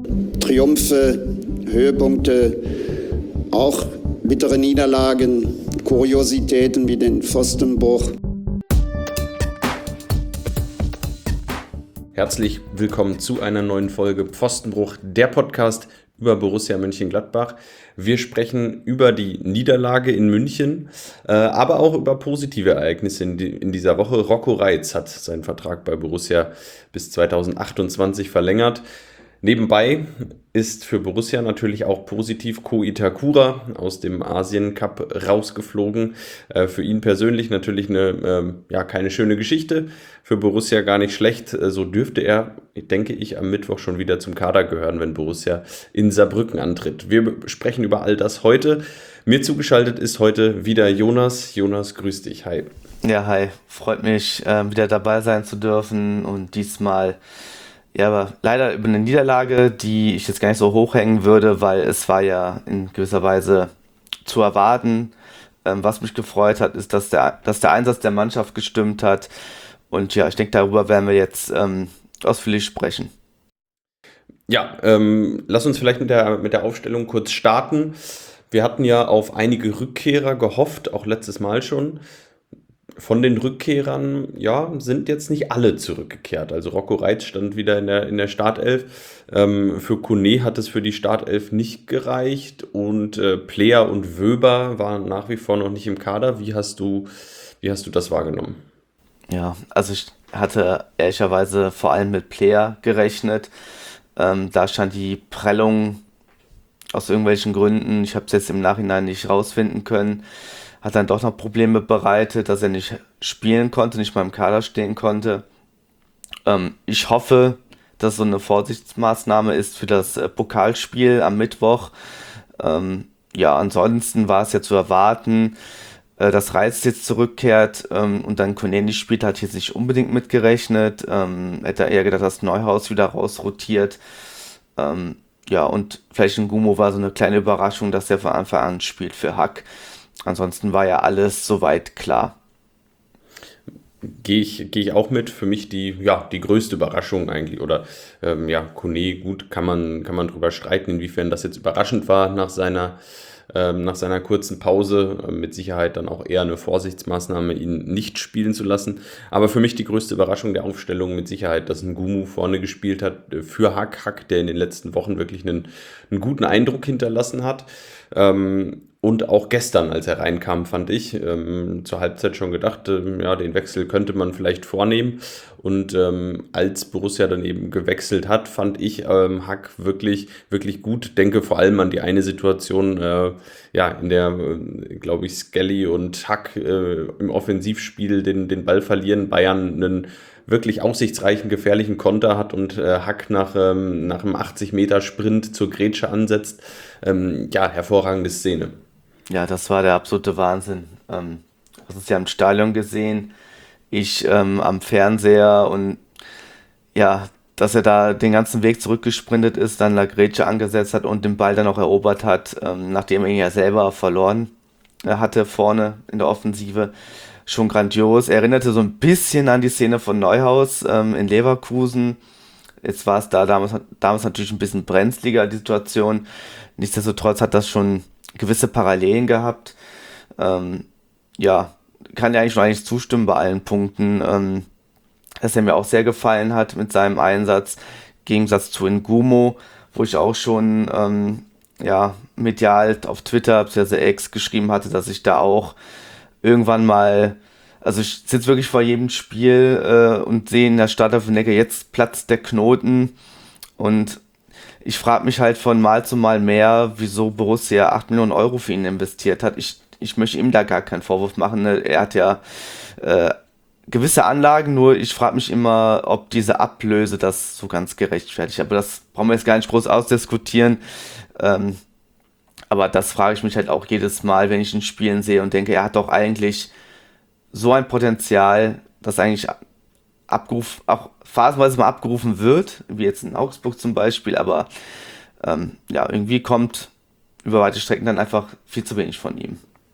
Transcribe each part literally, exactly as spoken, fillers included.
Triumphe, Höhepunkte, auch bittere Niederlagen, Kuriositäten wie den Pfostenbruch. Herzlich willkommen zu einer neuen Folge Pfostenbruch, der Podcast über Borussia Mönchengladbach. Wir sprechen über die Niederlage in München, äh, aber auch über positive Ereignisse in, die, in dieser Woche. Rocco Reitz hat seinen Vertrag bei Borussia bis zweitausendachtundzwanzig verlängert. Nebenbei ist für Borussia natürlich auch positiv Ko Itakura aus dem Asien Cup rausgeflogen. Äh, für ihn persönlich natürlich eine, äh, ja, keine schöne Geschichte, für Borussia gar nicht schlecht. Äh, so dürfte er, denke ich, am Mittwoch schon wieder zum Kader gehören, wenn Borussia in Saarbrücken antritt. Wir sprechen über all das heute. Mir zugeschaltet ist heute wieder Jonas. Jonas, grüß dich. Hi. Ja, hi. Freut mich, äh, wieder dabei sein zu dürfen und diesmal ja, aber leider über eine Niederlage, die ich jetzt gar nicht so hochhängen würde, weil es war ja in gewisser Weise zu erwarten. Ähm, was mich gefreut hat, ist, dass der, dass der Einsatz der Mannschaft gestimmt hat. Und ja, ich denke, darüber werden wir jetzt ähm, ausführlich sprechen. Ja, ähm, lass uns vielleicht mit der, mit der Aufstellung kurz starten. Wir hatten ja auf einige Rückkehrer gehofft, auch letztes Mal schon. Von den Rückkehrern, ja, sind jetzt nicht alle zurückgekehrt. Also Rocco Reitz stand wieder in der, in der Startelf. Ähm, für Kone hat es für die Startelf nicht gereicht. Und äh, Player und Wöber waren nach wie vor noch nicht im Kader. Wie hast du, wie hast du das wahrgenommen? Ja, also ich hatte ehrlicherweise vor allem mit Player gerechnet. Ähm, da stand die Prellung aus irgendwelchen Gründen, ich habe es jetzt im Nachhinein nicht rausfinden können, hat dann doch noch Probleme bereitet, dass er nicht spielen konnte, nicht mal im Kader stehen konnte. Ähm, ich hoffe, dass so eine Vorsichtsmaßnahme ist für das äh, Pokalspiel am Mittwoch. Ähm, ja, ansonsten war es ja zu erwarten, äh, dass Reitz jetzt zurückkehrt ähm, und dann Kone nicht spielt, hat jetzt nicht unbedingt mitgerechnet. Ähm, hätte eher gedacht, dass Neuhaus wieder rausrotiert. Ähm, ja, und vielleicht ein Gumo war so eine kleine Überraschung, dass der von Anfang an spielt für Hack. Ansonsten war ja alles soweit klar. Gehe ich, gehe ich auch mit. Für mich die, ja, die größte Überraschung eigentlich. Oder ähm, ja, Kone, gut, kann man, kann man drüber streiten, inwiefern das jetzt überraschend war nach seiner, ähm, nach seiner kurzen Pause. Ähm, mit Sicherheit dann auch eher eine Vorsichtsmaßnahme, ihn nicht spielen zu lassen. Aber für mich die größte Überraschung der Aufstellung mit Sicherheit, dass ein Gumu vorne gespielt hat für Hack. Hack, der in den letzten Wochen wirklich einen, einen guten Eindruck hinterlassen hat. Ähm, Und auch gestern, als er reinkam, fand ich, ähm, zur Halbzeit schon gedacht, ähm, ja, den Wechsel könnte man vielleicht vornehmen. Und ähm, als Borussia dann eben gewechselt hat, fand ich ähm, Hack wirklich, wirklich gut. Denke vor allem an die eine Situation, äh, ja, in der, äh, glaube ich, Skelly und Hack äh, im Offensivspiel den, den Ball verlieren. Bayern einen wirklich aussichtsreichen, gefährlichen Konter hat und äh, Hack nach, ähm, nach einem achtzig-Meter-Sprint zur Grätsche ansetzt. Ähm, ja, hervorragende Szene. Ja, das war der absolute Wahnsinn. Ähm, du hast es ja im Stadion gesehen, ich ähm, am Fernseher und ja, dass er da den ganzen Weg zurückgesprintet ist, dann La Grätsche angesetzt hat und den Ball dann auch erobert hat, ähm, nachdem er ihn ja selber verloren äh, hatte vorne in der Offensive. Schon grandios. Er erinnerte so ein bisschen an die Szene von Neuhaus ähm, in Leverkusen. Jetzt war es da damals, damals natürlich ein bisschen brenzliger, die Situation. Nichtsdestotrotz hat das schon gewisse Parallelen gehabt. Ähm, ja, kann ja eigentlich noch eigentlich zustimmen bei allen Punkten, ähm, dass er mir auch sehr gefallen hat mit seinem Einsatz, im Gegensatz zu Ngumo, wo ich auch schon ähm, ja, medial auf Twitter, bzw. X geschrieben hatte, dass ich da auch irgendwann mal, also ich sitze wirklich vor jedem Spiel äh, und sehe in der Startelf und denke, jetzt platzt der Knoten und ich frage mich halt von Mal zu Mal mehr, wieso Borussia acht Millionen Euro für ihn investiert hat. Ich, ich möchte ihm da gar keinen Vorwurf machen. Ne? Er hat ja äh, gewisse Anlagen, nur ich frage mich immer, ob diese Ablöse das so ganz gerechtfertigt. Aber das brauchen wir jetzt gar nicht groß ausdiskutieren. Ähm, aber das frage ich mich halt auch jedes Mal, wenn ich ihn spielen sehe und denke, er hat doch eigentlich so ein Potenzial, das eigentlich abgerufen, auch phasenweise mal abgerufen wird, wie jetzt in Augsburg zum Beispiel, aber ähm, ja, irgendwie kommt über weite Strecken dann einfach viel zu wenig von ihm.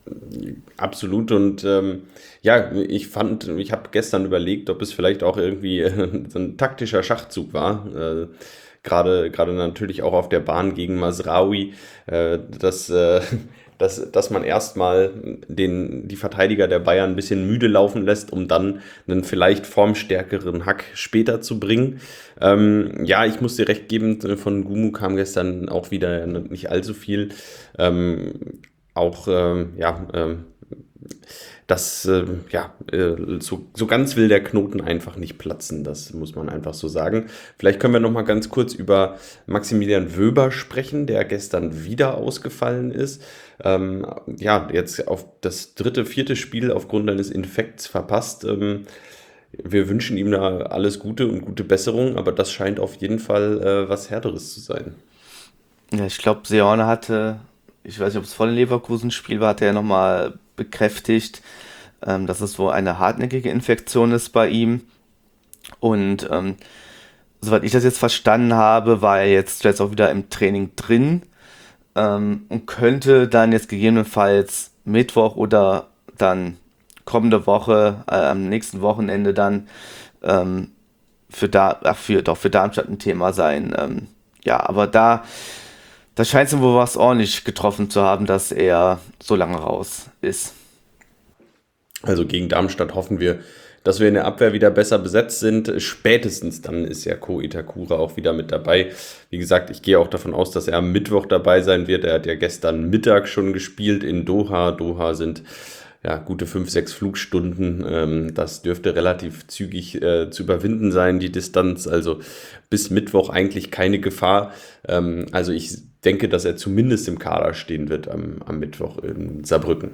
Absolut und ähm, ja, ich fand, ich habe gestern überlegt, ob es vielleicht auch irgendwie äh, so ein taktischer Schachzug war. Äh, gerade, gerade natürlich auch auf der Bahn gegen Mazraoui, äh, dass, äh, dass, dass man erstmal den, die Verteidiger der Bayern ein bisschen müde laufen lässt, um dann einen vielleicht formstärkeren Hack später zu bringen. Ähm, ja, ich muss dir recht geben, von Gumu kam gestern auch wieder nicht allzu viel. Ähm, auch, ähm, ja, ähm, das, äh, ja, äh, so, so ganz will der Knoten einfach nicht platzen, das muss man einfach so sagen. Vielleicht können wir noch mal ganz kurz über Maximilian Wöber sprechen, der gestern wieder ausgefallen ist. Ähm, ja, jetzt auf das dritte, vierte Spiel aufgrund eines Infekts verpasst. Ähm, wir wünschen ihm da alles Gute und gute Besserung, aber das scheint auf jeden Fall äh, was Härteres zu sein. Ja, ich glaube, Seoane hatte, ich weiß nicht, ob es vor dem Leverkusen-Spiel war, hat er ja nochmal bekräftigt, ähm, dass es wohl eine hartnäckige Infektion ist bei ihm. Und ähm, soweit ich das jetzt verstanden habe, war er jetzt, jetzt auch wieder im Training drin ähm, und könnte dann jetzt gegebenenfalls Mittwoch oder dann kommende Woche, äh, am nächsten Wochenende dann ähm, für, da, ach, für, doch für Darmstadt ein Thema sein. Ähm, ja, aber da, da scheint es ihm wohl was ordentlich getroffen zu haben, dass er so lange raus ist. Also gegen Darmstadt hoffen wir, dass wir in der Abwehr wieder besser besetzt sind. Spätestens dann ist ja Ko Itakura auch wieder mit dabei. Wie gesagt, ich gehe auch davon aus, dass er am Mittwoch dabei sein wird. Er hat ja gestern Mittag schon gespielt in Doha. Doha sind ja gute fünf, sechs Flugstunden. Ähm, das dürfte relativ zügig äh, zu überwinden sein, die Distanz. Also bis Mittwoch eigentlich keine Gefahr. Ähm, also ich denke, dass er zumindest im Kader stehen wird am, am Mittwoch in Saarbrücken.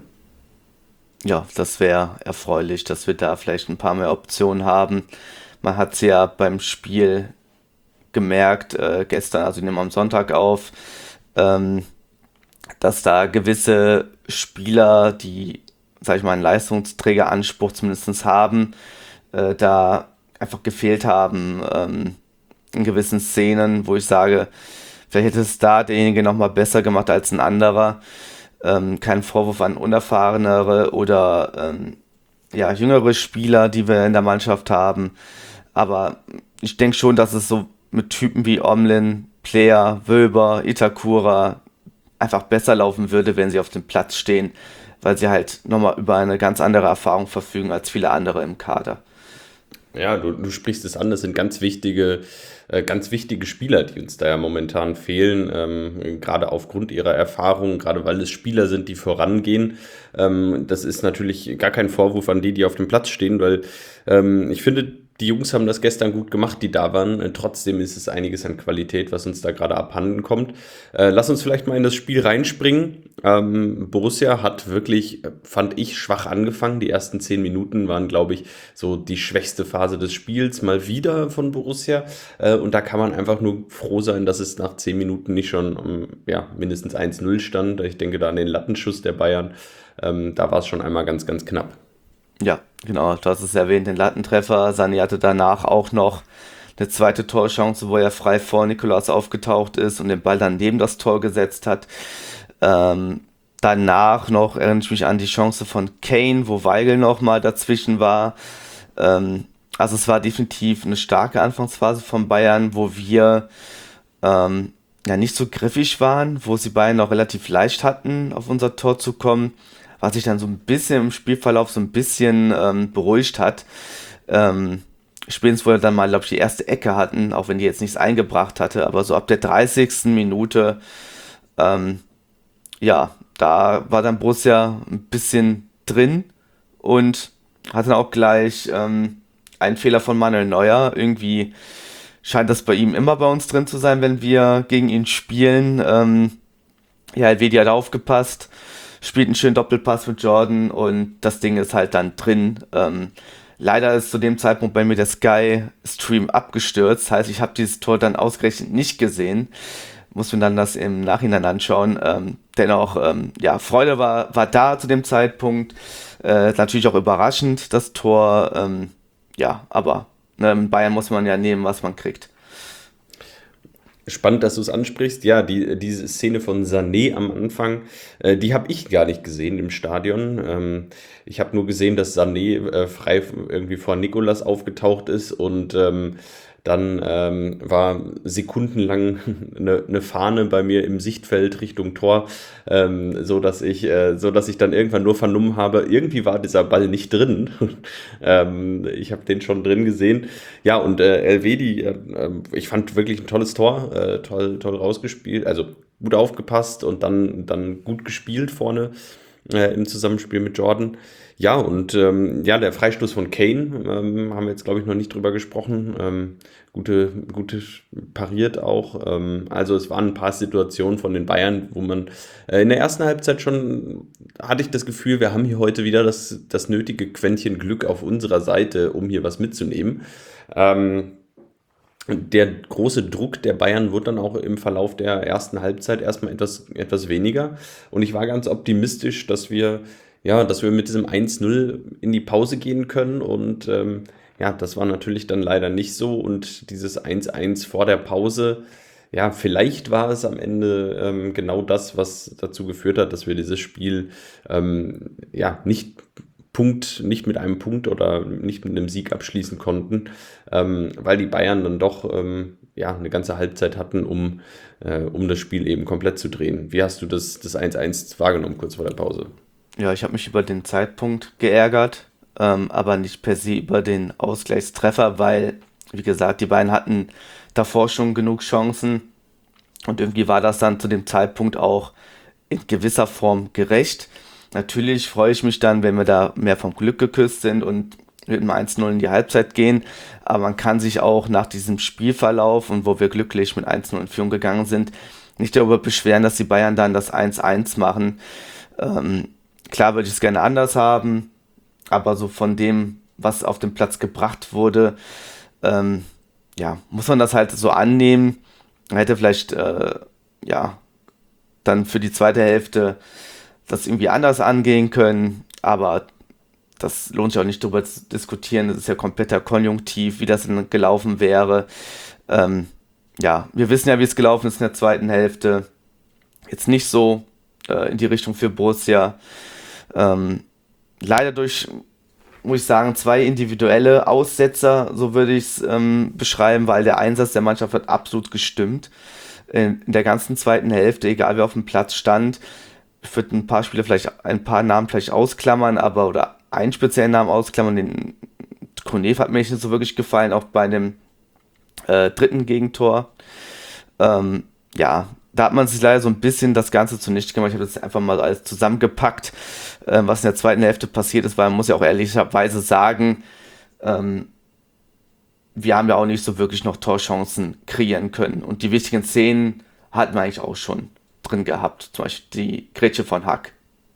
Ja, das wäre erfreulich, dass wir da vielleicht ein paar mehr Optionen haben. Man hat es ja beim Spiel gemerkt, äh, gestern, also ich nehme am Sonntag auf, ähm, dass da gewisse Spieler, die, sag ich mal, einen Leistungsträgeranspruch zumindest haben, äh, da einfach gefehlt haben ähm, in gewissen Szenen, wo ich sage, vielleicht hätte es da derjenige nochmal besser gemacht als ein anderer. Ähm, kein Vorwurf an unerfahrenere oder ähm, ja, jüngere Spieler, die wir in der Mannschaft haben. Aber ich denke schon, dass es so mit Typen wie Omlin, Player, Wöber, Itakura einfach besser laufen würde, wenn sie auf dem Platz stehen, weil sie halt nochmal über eine ganz andere Erfahrung verfügen als viele andere im Kader. Ja, du, du sprichst es an, das sind ganz wichtige, äh, ganz wichtige Spieler, die uns da ja momentan fehlen, ähm, gerade aufgrund ihrer Erfahrung, gerade weil es Spieler sind, die vorangehen. Ähm, das ist natürlich gar kein Vorwurf an die, die auf dem Platz stehen, weil ähm, ich finde, die Jungs haben das gestern gut gemacht, die da waren. Äh, Trotzdem ist es einiges an Qualität, was uns da gerade abhanden kommt. Äh, lass uns vielleicht mal in das Spiel reinspringen. Ähm, Borussia hat wirklich, äh, fand ich, schwach angefangen. Die ersten zehn Minuten waren, glaube ich, so die schwächste Phase des Spiels mal wieder von Borussia. Äh, und da kann man einfach nur froh sein, dass es nach zehn Minuten nicht schon um, ja, mindestens eins null stand. Ich denke da an den Lattenschuss der Bayern. Ähm, da war es schon einmal ganz, ganz knapp. Ja, genau, du hast es erwähnt, den Lattentreffer. Sani hatte danach auch noch eine zweite Torchance, wo er frei vor Nikolaus aufgetaucht ist und den Ball dann neben das Tor gesetzt hat. Ähm, danach noch erinnere ich mich an die Chance von Kane, wo Weigl noch mal dazwischen war. Ähm, also es war definitiv eine starke Anfangsphase von Bayern, wo wir ähm, ja nicht so griffig waren, wo sie Bayern noch relativ leicht hatten, auf unser Tor zu kommen, was sich dann so ein bisschen im Spielverlauf so ein bisschen ähm, beruhigt hat. Ähm, spätestens, wo wir dann mal, glaube ich, die erste Ecke hatten, auch wenn die jetzt nichts eingebracht hatte, aber so ab der dreißigsten Minute, ähm, ja, da war dann Borussia ein bisschen drin und hatte dann auch gleich ähm, einen Fehler von Manuel Neuer. Irgendwie scheint das bei ihm immer bei uns drin zu sein, wenn wir gegen ihn spielen. Ähm, ja, Elvedi hat aufgepasst, spielt einen schönen Doppelpass mit Jordan und das Ding ist halt dann drin. Ähm, leider ist zu dem Zeitpunkt bei mir der Sky-Stream abgestürzt. Heißt, ich habe dieses Tor dann ausgerechnet nicht gesehen. Muss mir dann das im Nachhinein anschauen. Ähm, dennoch, ähm, ja, Freude war, war da zu dem Zeitpunkt. Äh, natürlich auch überraschend, das Tor. Ähm, ja, aber ne, in Bayern muss man ja nehmen, was man kriegt. Spannend, dass du es ansprichst. Ja, die, diese Szene von Sané am Anfang, äh, die habe ich gar nicht gesehen im Stadion. Ähm, ich habe nur gesehen, dass Sané äh, frei irgendwie vor Nicolas aufgetaucht ist und ähm, dann ähm, war sekundenlang eine, eine Fahne bei mir im Sichtfeld Richtung Tor, ähm, so dass ich, äh, so dass ich dann irgendwann nur vernommen habe, irgendwie war dieser Ball nicht drin. ähm, ich habe den schon drin gesehen. Ja, und äh, Elvedi, äh, äh, ich fand wirklich ein tolles Tor, äh, toll, toll rausgespielt, also gut aufgepasst und dann, dann gut gespielt vorne äh, im Zusammenspiel mit Jordan. Ja, und ähm, ja, der Freistoß von Kane, ähm, haben wir jetzt, glaube ich, noch nicht drüber gesprochen. Ähm, gute, gute pariert auch. Ähm, also es waren ein paar Situationen von den Bayern, wo man äh, in der ersten Halbzeit schon hatte ich das Gefühl, wir haben hier heute wieder das, das nötige Quäntchen Glück auf unserer Seite, um hier was mitzunehmen. Ähm, Der große Druck der Bayern wird dann auch im Verlauf der ersten Halbzeit erstmal etwas, etwas weniger. Und ich war ganz optimistisch, dass wir, ja, dass wir mit diesem eins null in die Pause gehen können. Und ähm, ja, das war natürlich dann leider nicht so. Und dieses eins eins vor der Pause, ja, vielleicht war es am Ende ähm, genau das, was dazu geführt hat, dass wir dieses Spiel ähm, ja nicht Punkt, nicht mit einem Punkt oder nicht mit einem Sieg abschließen konnten, ähm, weil die Bayern dann doch ähm, ja, eine ganze Halbzeit hatten, um, äh, um das Spiel eben komplett zu drehen. Wie hast du das, das eins eins wahrgenommen kurz vor der Pause? Ja, ich habe mich über den Zeitpunkt geärgert, ähm, aber nicht per se über den Ausgleichstreffer, weil, wie gesagt, die beiden hatten davor schon genug Chancen und irgendwie war das dann zu dem Zeitpunkt auch in gewisser Form gerecht. Natürlich freue ich mich dann, wenn wir da mehr vom Glück geküsst sind und mit einem eins null in die Halbzeit gehen, aber man kann sich auch nach diesem Spielverlauf und wo wir glücklich mit eins null in Führung gegangen sind, nicht darüber beschweren, dass die Bayern dann das eins eins machen. Ähm, klar würde ich es gerne anders haben, aber so von dem, was auf den Platz gebracht wurde, ähm, ja, muss man das halt so annehmen. Man hätte vielleicht, äh, ja, dann für die zweite Hälfte das irgendwie anders angehen können, aber das lohnt sich auch nicht darüber zu diskutieren, das ist ja kompletter Konjunktiv, wie das denn gelaufen wäre. Ähm, ja, wir wissen ja, wie es gelaufen ist in der zweiten Hälfte, jetzt nicht so äh, in die Richtung für Borussia. Ähm, leider durch, muss ich sagen, zwei individuelle Aussetzer, so würde ich es ähm, beschreiben, weil der Einsatz der Mannschaft hat absolut gestimmt. In, in der ganzen zweiten Hälfte, egal wer auf dem Platz stand, ich würde ein paar Spieler vielleicht, ein paar Namen vielleicht ausklammern, aber oder einen speziellen Namen ausklammern, den Kone hat mir nicht so wirklich gefallen, auch bei dem äh, dritten Gegentor. Ähm, ja, da hat man sich leider so ein bisschen das Ganze zunichte gemacht. Ich habe das einfach mal alles zusammengepackt, äh, was in der zweiten Hälfte passiert ist, weil man muss ja auch ehrlicherweise sagen, ähm, wir haben ja auch nicht so wirklich noch Torchancen kreieren können. Und die wichtigen Szenen hatten wir eigentlich auch schon drin gehabt, zum Beispiel die Grätsche von Hack.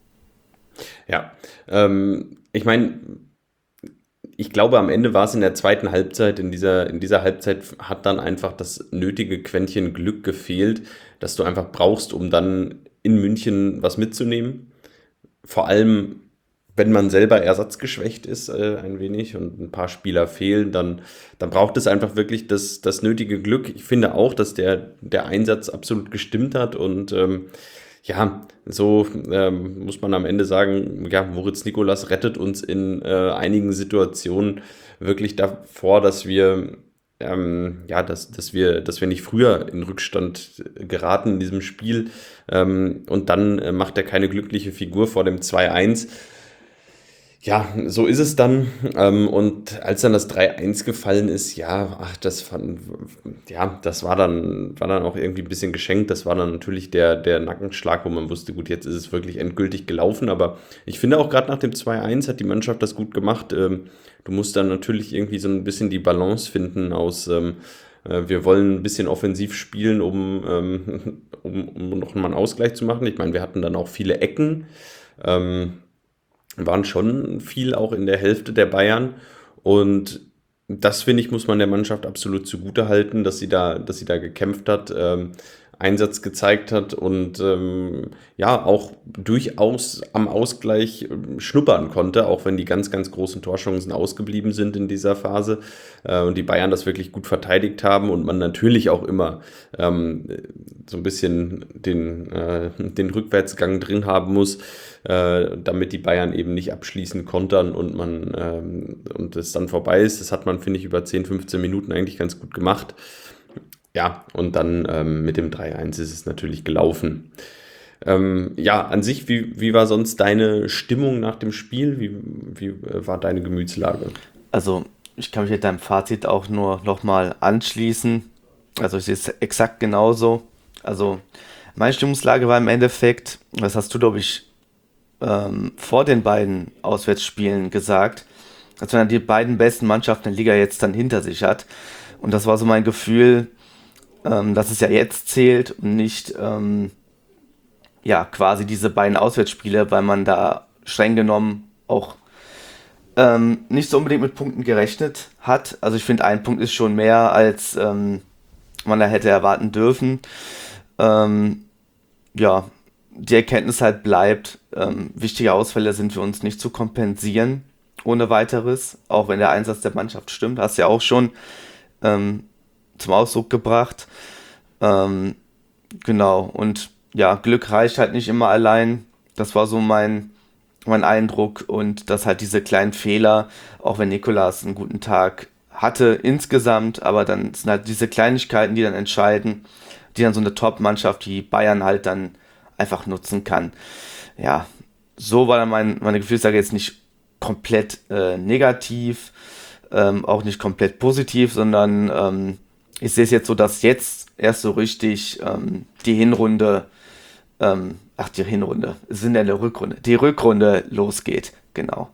Ja, ähm, ich meine, ich glaube, am Ende war es in der zweiten Halbzeit, in dieser, in dieser Halbzeit hat dann einfach das nötige Quäntchen Glück gefehlt, das du einfach brauchst, um dann in München was mitzunehmen. Vor allem, wenn man selber ersatzgeschwächt ist, äh, ein wenig und ein paar Spieler fehlen, dann, dann braucht es einfach wirklich das, das nötige Glück. Ich finde auch, dass der, der Einsatz absolut gestimmt hat und ähm, ja, so ähm, muss man am Ende sagen, ja, Moritz Nicolas rettet uns in äh, einigen Situationen wirklich davor, dass wir ähm, ja, dass, dass wir, dass wir nicht früher in Rückstand geraten in diesem Spiel ähm, und dann äh, macht er keine glückliche Figur vor dem zwei eins. Ja, so ist es dann. Ähm, und als dann das drei eins gefallen ist, ja, ach, das fand, ja, das war dann, war dann auch irgendwie ein bisschen geschenkt. Das war dann natürlich der, der Nackenschlag, wo man wusste, gut, jetzt ist es wirklich endgültig gelaufen. Aber ich finde auch gerade nach dem zwei eins hat die Mannschaft das gut gemacht. Ähm, du musst dann natürlich irgendwie so ein bisschen die Balance finden aus, ähm, äh, wir wollen ein bisschen offensiv spielen, um, ähm, um, um noch mal einen Ausgleich zu machen. Ich meine, wir hatten dann auch viele Ecken. Ähm, waren schon viel auch in der Hälfte der Bayern und das, finde ich, muss man der Mannschaft absolut zugute halten, dass sie da, dass sie da gekämpft hat. Ähm, Einsatz gezeigt hat und ähm, ja auch durchaus am Ausgleich ähm, schnuppern konnte, auch wenn die ganz, ganz großen Torchancen ausgeblieben sind in dieser Phase äh, und die Bayern das wirklich gut verteidigt haben und man natürlich auch immer ähm, so ein bisschen den, äh, den Rückwärtsgang drin haben muss, äh, damit die Bayern eben nicht abschließend kontern und man ähm, und es dann vorbei ist. Das hat man, finde ich, über zehn, fünfzehn Minuten eigentlich ganz gut gemacht. Ja, und dann ähm, mit dem drei eins ist es natürlich gelaufen. Ähm, ja, an sich, wie, wie war sonst deine Stimmung nach dem Spiel? Wie, wie äh, war deine Gemütslage? Also, ich kann mich mit deinem Fazit auch nur nochmal anschließen. Also, ich sehe es exakt genauso. Also, meine Stimmungslage war im Endeffekt, das hast du, glaube ich, ähm, vor den beiden Auswärtsspielen gesagt, als wenn er die beiden besten Mannschaften der Liga jetzt dann hinter sich hat. Und das war so mein Gefühl, ähm, dass es ja jetzt zählt und nicht ähm, ja quasi diese beiden Auswärtsspiele, weil man da streng genommen auch ähm, nicht so unbedingt mit Punkten gerechnet hat. Also ich finde, ein Punkt ist schon mehr, als ähm, man da hätte erwarten dürfen. Ähm, ja, die Erkenntnis halt bleibt, ähm, wichtige Ausfälle sind für uns nicht zu kompensieren, ohne weiteres, auch wenn der Einsatz der Mannschaft stimmt, hast du ja auch schon ähm, zum Ausdruck gebracht. Ähm, genau, und ja, Glück reicht halt nicht immer allein. Das war so mein, mein Eindruck und dass halt diese kleinen Fehler, auch wenn Nicolas einen guten Tag hatte insgesamt, aber dann sind halt diese Kleinigkeiten, die dann entscheiden, die dann so eine Top-Mannschaft wie Bayern halt dann einfach nutzen kann. Ja, so war dann mein, meine Gefühlslage jetzt nicht komplett äh, negativ, ähm, auch nicht komplett positiv, sondern ähm, ich sehe es jetzt so, dass jetzt erst so richtig ähm, die Hinrunde, ähm, ach die Hinrunde, es sind ja eine Rückrunde, die Rückrunde losgeht, genau.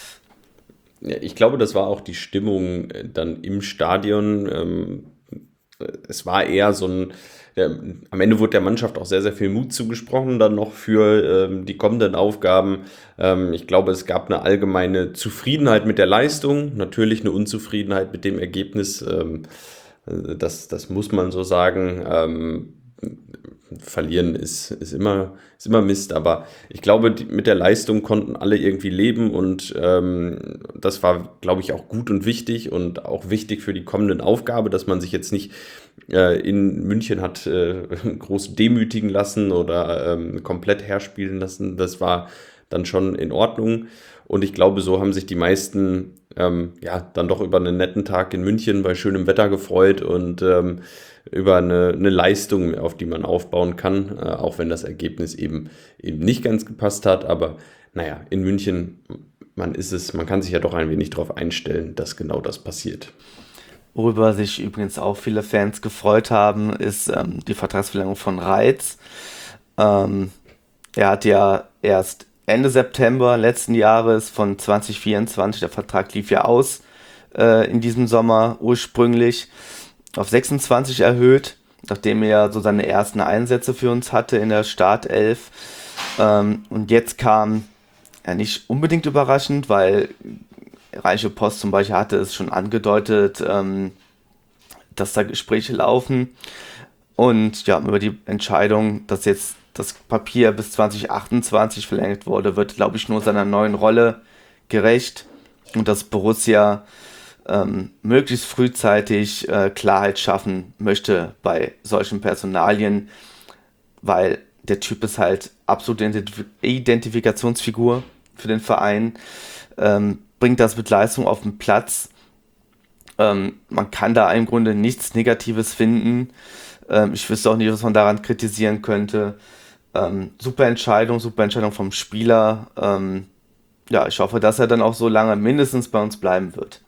Ja, ich glaube, das war auch die Stimmung äh, dann im Stadion. Ähm, es war eher so ein, der, am Ende wurde der Mannschaft auch sehr, sehr viel Mut zugesprochen, dann noch für ähm, die kommenden Aufgaben. Ähm, ich glaube, es gab eine allgemeine Zufriedenheit mit der Leistung, natürlich eine Unzufriedenheit mit dem Ergebnis. Ähm, das, das muss man so sagen. Ähm, Verlieren ist, ist, immer, ist immer Mist, aber ich glaube, die, mit der Leistung konnten alle irgendwie leben und ähm, das war, glaube ich, auch gut und wichtig und auch wichtig für die kommenden Aufgabe, dass man sich jetzt nicht äh, in München hat äh, groß demütigen lassen oder ähm, komplett herspielen lassen. Das war dann schon in Ordnung und ich glaube, so haben sich die meisten ähm, ja dann doch über einen netten Tag in München bei schönem Wetter gefreut und ähm, über eine, eine Leistung, auf die man aufbauen kann, äh, auch wenn das Ergebnis eben, eben nicht ganz gepasst hat. Aber naja, in München, man ist es, man kann sich ja doch ein wenig darauf einstellen, dass genau das passiert. Worüber sich übrigens auch viele Fans gefreut haben, ist ähm, die Vertragsverlängerung von Reitz. Ähm, er hat ja erst Ende September letzten Jahres von zwanzig vierundzwanzig, der Vertrag lief ja aus äh, in diesem Sommer ursprünglich, auf sechsundzwanzig erhöht, nachdem er so seine ersten Einsätze für uns hatte in der Startelf. Ähm, und jetzt kam, ja nicht unbedingt überraschend, weil Rheinische Post zum Beispiel hatte es schon angedeutet, ähm, dass da Gespräche laufen. Und ja, über die Entscheidung, dass jetzt das Papier bis zwanzig achtundzwanzig verlängert wurde, wird, glaube ich, nur seiner neuen Rolle gerecht. Und dass Borussia Ähm, möglichst frühzeitig äh, Klarheit schaffen möchte bei solchen Personalien, weil der Typ ist halt absolute Identif- Identifikationsfigur für den Verein, ähm, bringt das mit Leistung auf den Platz. Ähm, man kann da im Grunde nichts Negatives finden. Ähm, ich wüsste auch nicht, was man daran kritisieren könnte. Ähm, super Entscheidung, super Entscheidung vom Spieler. Ähm, ja, ich hoffe, dass er dann auch so lange mindestens bei uns bleiben wird.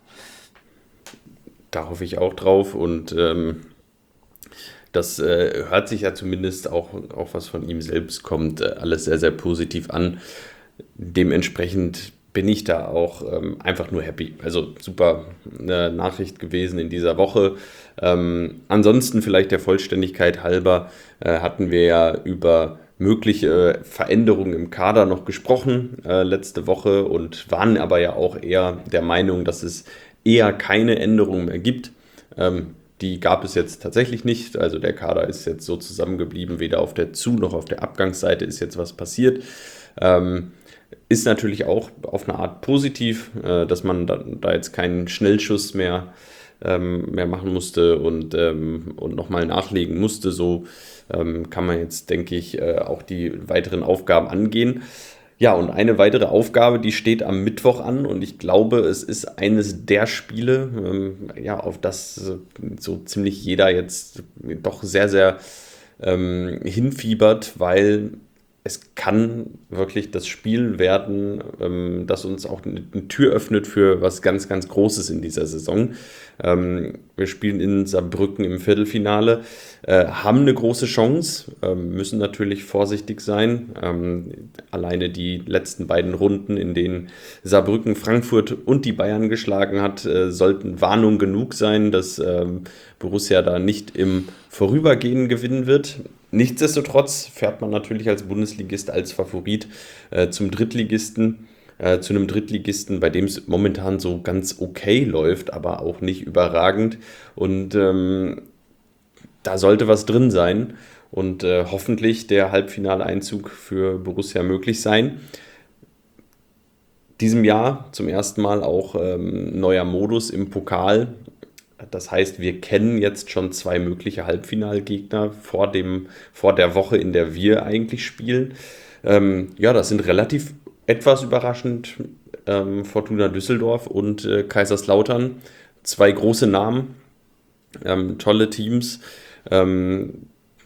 Da hoffe ich auch drauf und ähm, das äh, hört sich ja zumindest auch, auch was von ihm selbst kommt, äh, alles sehr, sehr positiv an. Dementsprechend bin ich da auch ähm, einfach nur happy. Also super äh, Nachricht gewesen in dieser Woche. Ähm, ansonsten vielleicht der Vollständigkeit halber äh, hatten wir ja über mögliche Veränderungen im Kader noch gesprochen äh, letzte Woche und waren aber ja auch eher der Meinung, dass es eher keine Änderungen mehr gibt. Ähm, Die gab es jetzt tatsächlich nicht. Also der Kader ist jetzt so zusammengeblieben, weder auf der Zu- noch auf der Abgangsseite ist jetzt was passiert. Ähm, ist natürlich auch auf eine Art positiv, äh, dass man da, da jetzt keinen Schnellschuss mehr, ähm, mehr machen musste und, ähm, und nochmal nachlegen musste. So ähm, kann man jetzt, denke ich, äh, auch die weiteren Aufgaben angehen. Ja, und eine weitere Aufgabe, die steht am Mittwoch an und ich glaube, es ist eines der Spiele, ähm, ja, auf das äh, so ziemlich jeder jetzt doch sehr, sehr ähm, hinfiebert, weil es kann wirklich das Spiel werden, ähm, das uns auch eine, eine Tür öffnet für was ganz, ganz Großes in dieser Saison. Ähm, wir spielen in Saarbrücken im Viertelfinale, äh, haben eine große Chance, ähm, müssen natürlich vorsichtig sein. Ähm, alleine die letzten beiden Runden, in denen Saarbrücken, Frankfurt und die Bayern geschlagen hat, äh, sollten Warnung genug sein, dass ähm, Borussia da nicht im Vorübergehen gewinnen wird. Nichtsdestotrotz fährt man natürlich als Bundesligist, als Favorit äh, zum Drittligisten, äh, zu einem Drittligisten, bei dem es momentan so ganz okay läuft, aber auch nicht überragend. Und ähm, da sollte was drin sein und äh, hoffentlich der Halbfinaleinzug für Borussia möglich sein. Diesem Jahr zum ersten Mal auch ähm, neuer Modus im Pokal. Das heißt, wir kennen jetzt schon zwei mögliche Halbfinalgegner vor dem, vor der Woche, in der wir eigentlich spielen. Ähm, ja, das sind relativ etwas überraschend ähm, Fortuna Düsseldorf und äh, Kaiserslautern. Zwei große Namen, ähm, tolle Teams. Ähm,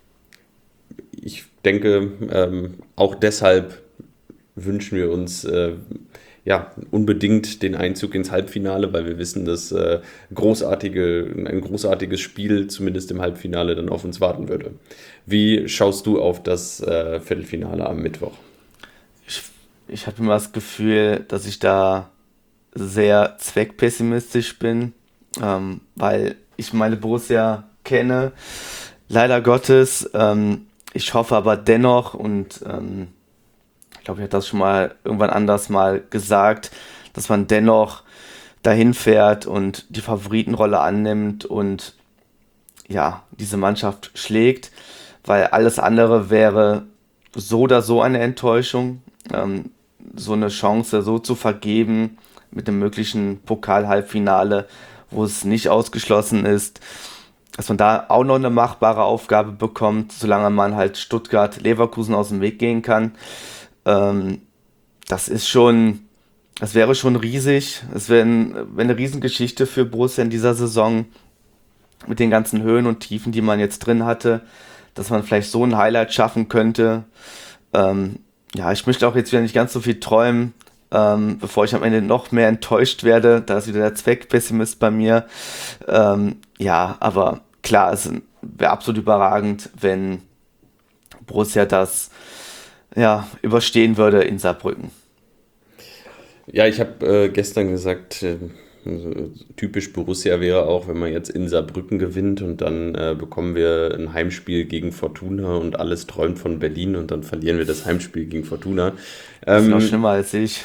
ich denke, ähm, auch deshalb wünschen wir uns äh, ja, unbedingt den Einzug ins Halbfinale, weil wir wissen, dass äh, großartige, ein großartiges Spiel zumindest im Halbfinale dann auf uns warten würde. Wie schaust du auf das äh, Viertelfinale am Mittwoch? Ich, ich habe immer das Gefühl, dass ich da sehr zweckpessimistisch bin, ähm, weil ich meine Borussia kenne, leider Gottes. Ähm, ich hoffe aber dennoch und ähm, ich glaube, ich habe das schon mal irgendwann anders mal gesagt, dass man dennoch dahin fährt und die Favoritenrolle annimmt und ja, diese Mannschaft schlägt, weil alles andere wäre so oder so eine Enttäuschung, ähm, so eine Chance so zu vergeben mit einem möglichen Pokal-Halbfinale, wo es nicht ausgeschlossen ist, dass man da auch noch eine machbare Aufgabe bekommt, solange man halt Stuttgart, Leverkusen aus dem Weg gehen kann. Ähm, das ist schon, das wäre schon riesig. Es wäre ein, wäre eine Riesengeschichte für Borussia in dieser Saison mit den ganzen Höhen und Tiefen, die man jetzt drin hatte, dass man vielleicht so ein Highlight schaffen könnte. Ähm, ja, ich möchte auch jetzt wieder nicht ganz so viel träumen, ähm, bevor ich am Ende noch mehr enttäuscht werde. Da ist wieder der Zweckpessimist bei mir. Ähm, ja, aber klar, es wäre absolut überragend, wenn Borussia das ja, überstehen würde in Saarbrücken. Ja, ich habe äh, gestern gesagt, äh, typisch Borussia wäre auch, wenn man jetzt in Saarbrücken gewinnt und dann äh, bekommen wir ein Heimspiel gegen Fortuna und alles träumt von Berlin und dann verlieren wir das Heimspiel gegen Fortuna. Das ist Ähm, noch schlimmer als ich.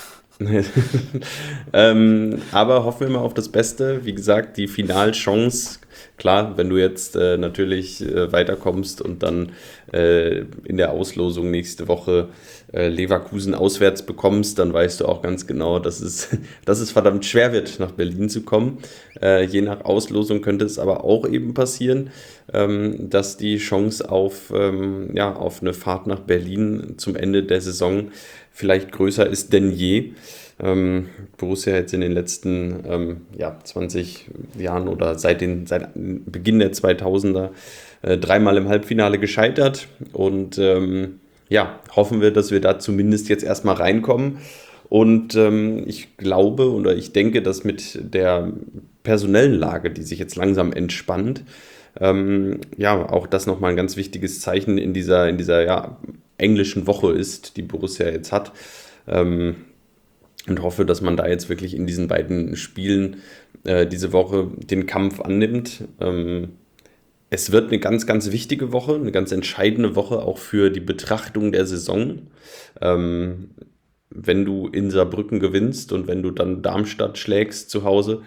ähm, aber hoffen wir mal auf das Beste. Wie gesagt, die Finalchance, klar, wenn du jetzt äh, natürlich äh, weiterkommst und dann äh, in der Auslosung nächste Woche äh, Leverkusen auswärts bekommst, dann weißt du auch ganz genau, dass es, dass es verdammt schwer wird, nach Berlin zu kommen. Äh, je nach Auslosung könnte es aber auch eben passieren, ähm, dass die Chance auf, ähm, ja, auf eine Fahrt nach Berlin zum Ende der Saison vielleicht größer ist denn je. Ähm, Borussia jetzt in den letzten ähm, ja, zwanzig Jahren oder seit, den, seit Beginn der zweitausender äh, dreimal im Halbfinale gescheitert und ähm, ja, hoffen wir, dass wir da zumindest jetzt erstmal reinkommen und ähm, ich glaube oder ich denke, dass mit der personellen Lage, die sich jetzt langsam entspannt, ähm, ja, auch das nochmal ein ganz wichtiges Zeichen in dieser, in dieser ja, englischen Woche ist, die Borussia jetzt hat. Ähm, und hoffe, dass man da jetzt wirklich in diesen beiden Spielen äh, diese Woche den Kampf annimmt. Ähm, es wird eine ganz, ganz wichtige Woche, eine ganz entscheidende Woche auch für die Betrachtung der Saison. Ähm, wenn du in Saarbrücken gewinnst und wenn du dann Darmstadt schlägst zu Hause,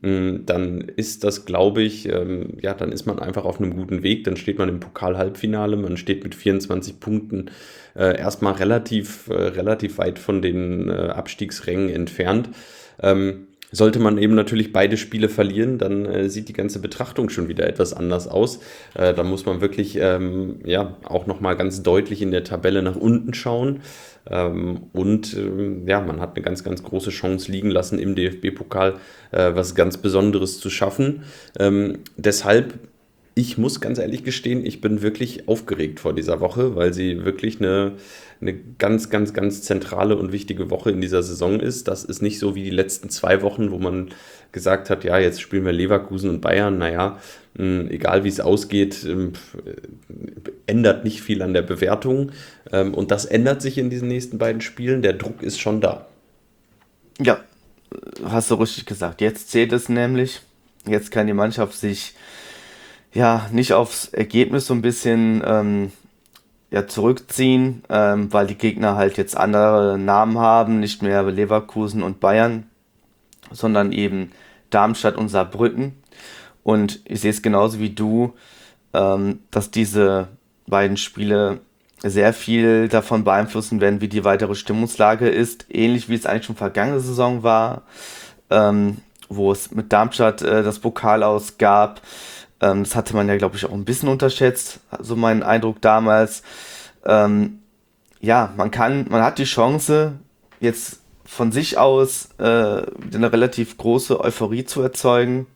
dann ist das, glaube ich, ähm, ja, dann ist man einfach auf einem guten Weg. Dann steht man im Pokal-Halbfinale, man steht mit vierundzwanzig Punkten äh, erstmal relativ, äh, relativ weit von den äh, Abstiegsrängen entfernt. Ähm, Sollte man eben natürlich beide Spiele verlieren, dann äh, sieht die ganze Betrachtung schon wieder etwas anders aus. Äh, da muss man wirklich ähm, ja, auch nochmal ganz deutlich in der Tabelle nach unten schauen. Ähm, und ähm, ja, man hat eine ganz, ganz große Chance liegen lassen, im D F B-Pokal äh, was ganz Besonderes zu schaffen. Ähm, deshalb, ich muss ganz ehrlich gestehen, ich bin wirklich aufgeregt vor dieser Woche, weil sie wirklich eine, eine ganz, ganz, ganz zentrale und wichtige Woche in dieser Saison ist. Das ist nicht so wie die letzten zwei Wochen, wo man gesagt hat, ja, jetzt spielen wir Leverkusen und Bayern. Naja, mh, egal wie es ausgeht, äh, ändert nicht viel an der Bewertung. Ähm, und das ändert sich in diesen nächsten beiden Spielen. Der Druck ist schon da. Ja, hast du richtig gesagt. Jetzt zählt es nämlich. Jetzt kann die Mannschaft sich ja nicht aufs Ergebnis so ein bisschen ähm, ja, zurückziehen, ähm, weil die Gegner halt jetzt andere Namen haben, nicht mehr Leverkusen und Bayern, sondern eben Darmstadt und Saarbrücken. Und ich sehe es genauso wie du, ähm, dass diese beiden Spiele sehr viel davon beeinflussen werden, wie die weitere Stimmungslage ist, ähnlich wie es eigentlich schon vergangene Saison war, ähm, wo es mit Darmstadt äh, das Pokal ausgab. Ähm, das hatte man ja, glaube ich, auch ein bisschen unterschätzt, so mein Eindruck damals. Ähm, ja, man kann, man hat die Chance, jetzt von sich aus äh, eine relativ große Euphorie zu erzeugen,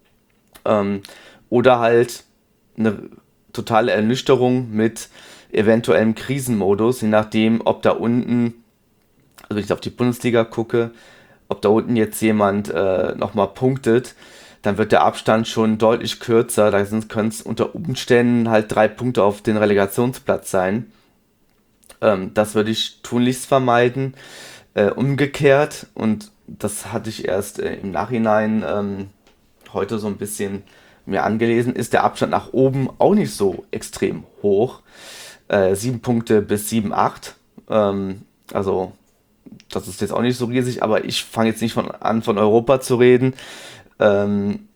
ähm, oder halt eine totale Ernüchterung mit eventuellem Krisenmodus, je nachdem, ob da unten, also wenn ich auf die Bundesliga gucke, ob da unten jetzt jemand äh, nochmal punktet, dann wird der Abstand schon deutlich kürzer. Da können es unter Umständen halt drei Punkte auf den Relegationsplatz sein. Ähm, das würde ich tunlichst vermeiden. Äh, umgekehrt, und das hatte ich erst äh, im Nachhinein ähm, heute so ein bisschen mir angelesen, ist der Abstand nach oben auch nicht so extrem hoch. Äh, sieben Punkte bis sieben, acht. Ähm, also das ist jetzt auch nicht so riesig, aber ich fange jetzt nicht von, an, von Europa zu reden. Ähm,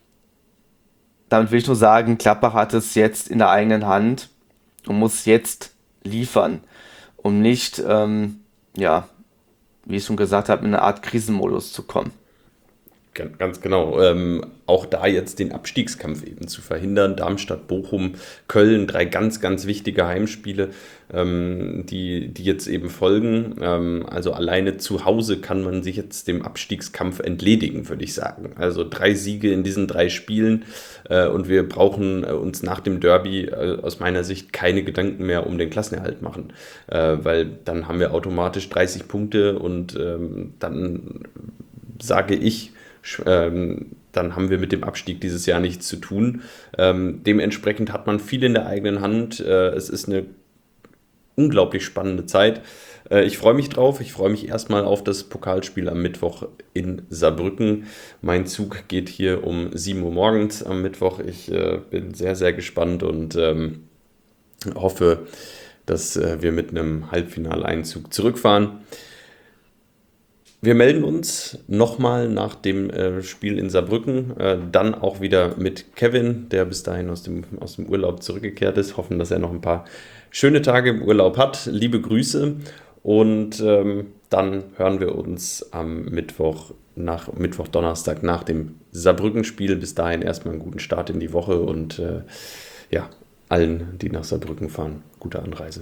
damit will ich nur sagen, Gladbach hat es jetzt in der eigenen Hand und muss jetzt liefern, um nicht, ähm, ja, wie ich schon gesagt habe, in eine Art Krisenmodus zu kommen. Ganz genau. Ähm, auch da jetzt den Abstiegskampf eben zu verhindern. Darmstadt, Bochum, Köln, drei ganz, ganz wichtige Heimspiele, ähm, die, die jetzt eben folgen. Ähm, also alleine zu Hause kann man sich jetzt dem Abstiegskampf entledigen, würde ich sagen. Also drei Siege in diesen drei Spielen äh, und wir brauchen äh, uns nach dem Derby äh, aus meiner Sicht keine Gedanken mehr um den Klassenerhalt machen, äh, weil dann haben wir automatisch dreißig Punkte und ähm, dann sage ich, Ähm, dann haben wir mit dem Abstieg dieses Jahr nichts zu tun. Ähm, dementsprechend hat man viel in der eigenen Hand. Äh, es ist eine unglaublich spannende Zeit. Äh, ich freue mich drauf. Ich freue mich erstmal auf das Pokalspiel am Mittwoch in Saarbrücken. Mein Zug geht hier um sieben Uhr morgens am Mittwoch. Ich äh, bin sehr, sehr gespannt und ähm, hoffe, dass äh, wir mit einem Halbfinaleinzug zurückfahren. Wir melden uns nochmal nach dem äh, Spiel in Saarbrücken, äh, dann auch wieder mit Kevin, der bis dahin aus dem, aus dem Urlaub zurückgekehrt ist. Hoffen, dass er noch ein paar schöne Tage im Urlaub hat. Liebe Grüße und ähm, dann hören wir uns am Mittwoch, nach Mittwoch, Donnerstag nach dem Saarbrücken-Spiel. Bis dahin erstmal einen guten Start in die Woche und äh, ja, allen, die nach Saarbrücken fahren, gute Anreise.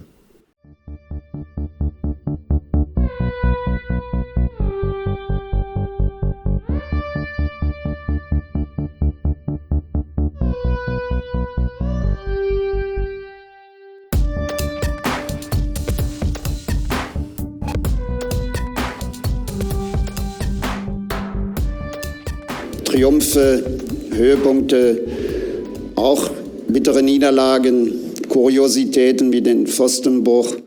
Triumphe, Höhepunkte, auch bittere Niederlagen, Kuriositäten wie den Pfostenbruch.